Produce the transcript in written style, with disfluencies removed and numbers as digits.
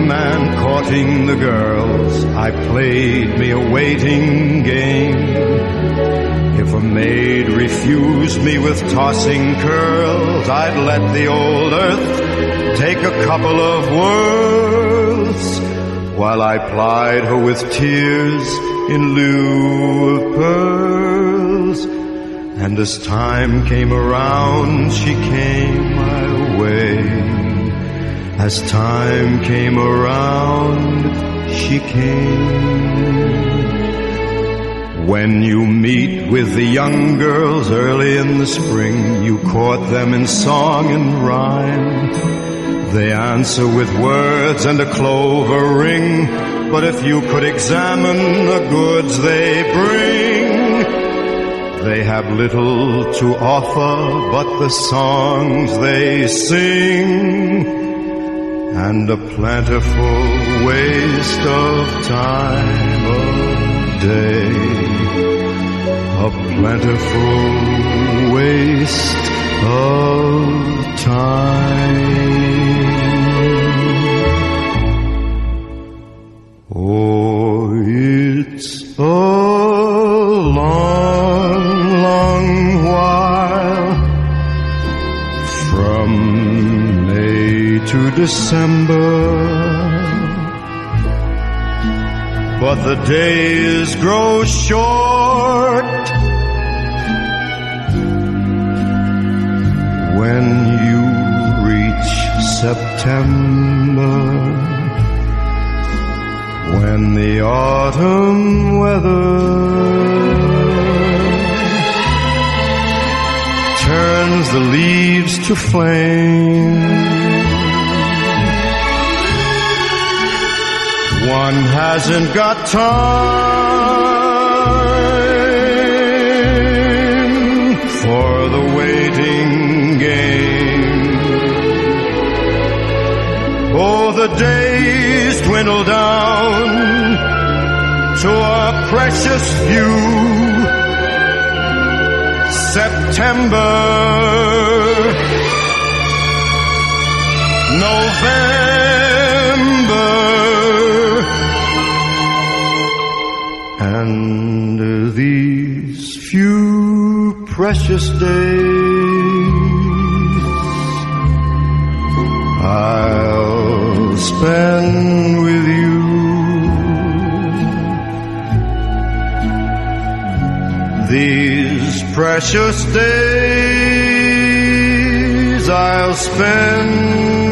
young man courting the girls, I played me a waiting game. If a maid refused me with tossing curls, I'd let the old earth take a couple of whirls, while I plied her with tears in lieu of pearls. And as time came around, she came my way. As time came around, she came. When you meet with the young girls early in the spring, you court them in song and rhyme. They answer with words and a clover ring, but if you could examine the goods they bring, they have little to offer but the songs they sing, and a plentiful waste of time of day, a plentiful waste of time. Oh, it's a long, long while from May to December, but the days grow short when you reach September, when the autumn weather turns the leaves to flame. One hasn't got time for the waiting game. Oh, the days dwindle down to a precious few. September, November, and these few precious days I'll spend with you. These precious days I'll spend